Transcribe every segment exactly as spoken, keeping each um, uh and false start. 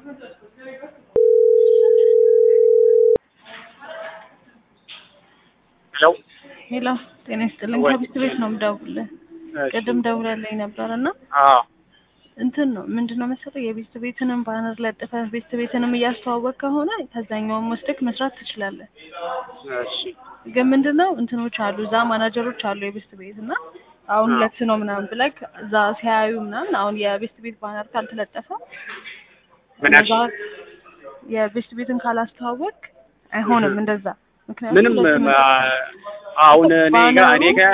ሄሎ ሄሎ ጤና ይስጥልኝ። ከቤት ቤት ነው የምደውልልህ። ቅድም ደውለልኝ ነበርና አዎ እንትን ነው ምንድነው መሰለህ የቤት ቤትንም ባነር ለጥፈህ ቤት ቤትንም እያስተዋወቅ ከሆነ ከዛኛውም ወስደክ መስራት ትችላለህ። እሺ ግን ምንድነው እንትኖች አሉ እዛ ማናጀሮች አሉ የቤት ቤት እና አሁን ሁለት ነው ምናምን ብለክ እዛ ሲያዩ ምናምን አሁን የቤት ቤት ባነር ካልተለጠፈ ምናሽ የቤት ቤትን ካላስተዋወቅ አይሆንም እንደዛ። ምንም አሁን እኔ ጋር እኔ ጋር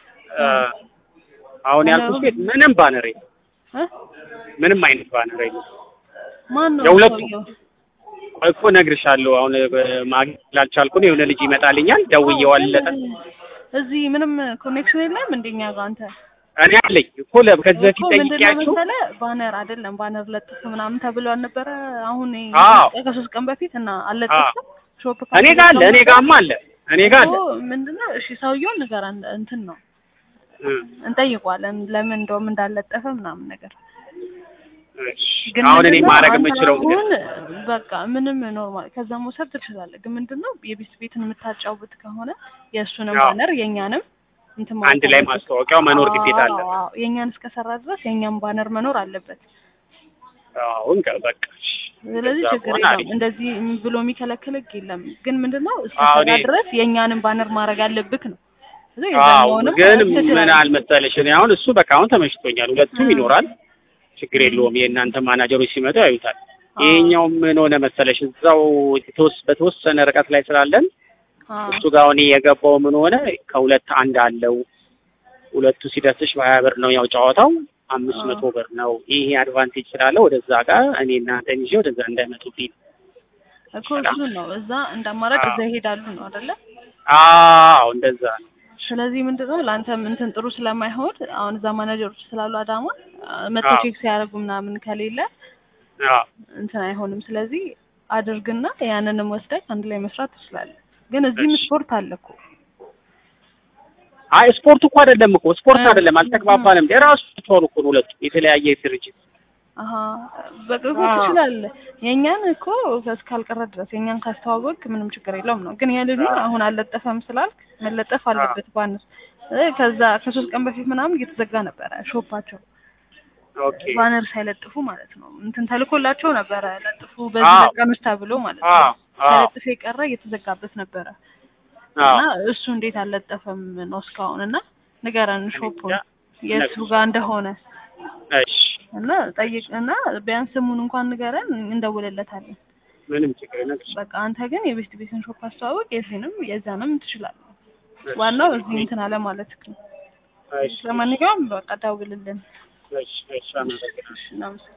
አሁን ያልኩሽ ቤት ምንም ባነር የለም ምንም አይነት ባነር የለም። ማን ነው የሁለቱ ሰውየው? እኮ እነግርሻለሁ። አሁን ማግኘት አልቻልኩም። የሆነ ልጅ ይመጣልኛል ደውዬዋለሁ። እዚህ ምንም ኮኔክሽን የለም እንደኛ ጋር አንተ እኔ አለኝ እኮ ከዚህ በፊት ጠይቄያችሁ ባነር አይደለም ባነር ለጥፍ ምናምን ተብሎ አልነበረ? አሁን አዎ ከሶስት ቀን በፊት እና አለጥፍ ሾፕ እኔ ጋር አለ እኔ ጋርማ አለ እኔ ጋር አለ። ምንድነው እሺ ሰውየውን ነገር እንትን ነው እንጠይቀዋለን ለምን እንደውም እንዳለጠፈ ምናምን ነገር። ግን አሁን እኔ ማድረግ የምችለው ግን በቃ ምንም ኖርማል ከዛ መውሰድ ትችላለህ። ግን ምንድነው የቤት ቤትን የምታጫውት ከሆነ የእሱንም ባነር የኛንም እንትን አንድ ላይ ማስተዋወቂያው መኖር ግዴታ አለ። አዎ የኛን እስከሰራ ድረስ የኛን ባነር መኖር አለበት። አሁን በቃ ስለዚህ ችግር የለም እንደዚህ ብሎ የሚከለክል ህግ የለም። ግን ምንድነው እስከሰራ ድረስ የኛንም ባነር ማድረግ አለብክ ነው። አዎ ግን ምን አልመሰለሽ እኔ አሁን እሱ በቃ አሁን ተመችቶኛል። ሁለቱም ይኖራል ችግር የለውም። የእናንተ ማናጀሮች ሲመጡ ያዩታል። ይሄኛው ምን ሆነ መሰለሽ እዛው በተወሰነ ርቀት ላይ ስላለን እሱ ጋር አሁን የገባው ምን ሆነ ከሁለት አንድ አለው። ሁለቱ ሲደርስሽ በሀያ ብር ነው ያው ጨዋታው አምስት መቶ ብር ነው። ይሄ አድቫንቴጅ ስላለ ወደዛ ጋር እኔ እናንተ እንጂ ወደዛ እንዳይመጡብኝ እኮ እሱ ነው እዛ እንደማራጭ እዛ ይሄዳሉ ነው አይደለ? አዎ እንደዛ ነው። ስለዚህ ምንድነው ላንተም እንትን ጥሩ ስለማይሆን አሁን እዛ ማናጀሮች ስላሉ አዳማ መጥቶ ቼክ ሲያደርጉ ምናምን ከሌለ አዎ እንትን አይሆንም። ስለዚህ አድርግና ያንንም ወስደህ አንድ ላይ መስራት ትችላለህ። ግን እዚህም ስፖርት አለ እኮ። አይ ስፖርት እኮ አይደለም እኮ ስፖርት አይደለም አልተግባባንም። የራሱ ቶር እኮ ነው ሁለቱ የተለያየ ድርጅት። አሃ በቃ ትችላለህ። የኛን እኮ እስካልቀረ ድረስ የኛን ካስተዋወቅ ምንም ችግር የለውም ነው። ግን ያለኝ አሁን አልለጠፈም ስላልክ መለጠፍ አለበት ባነር። ከዛ ከሶስት ቀን በፊት ምናምን እየተዘጋ ነበረ ሾፓቸው። ኦኬ ባነር ሳይለጥፉ ማለት ነው። እንትን ተልኮላቸው ነበረ ለጥፉ በዚህ ቀን ውስጥ ተብሎ ማለት ነው። ሳይለጥፍ የቀረ እየተዘጋበት ነበረ። እና እሱ እንዴት አልለጠፈም ነው እስካሁን እና ንገረን ሾፑን የሱ ጋር እንደሆነ። እሺ እና ጠይቅና ቢያንስ ስሙን እንኳን ንገረን እንደውልለታለን። ምንም ችግር የለም። በቃ አንተ ግን የቤስት ቤትን ሾፕ አስተዋወቅ የዚህንም የዛንም ትችላለህ። ዋናው እዚህ እንትን አለ ማለት ነው። እሺ ለማንኛውም በቃ ደውልልን። እሺ እሺ አመሰግናለሁ።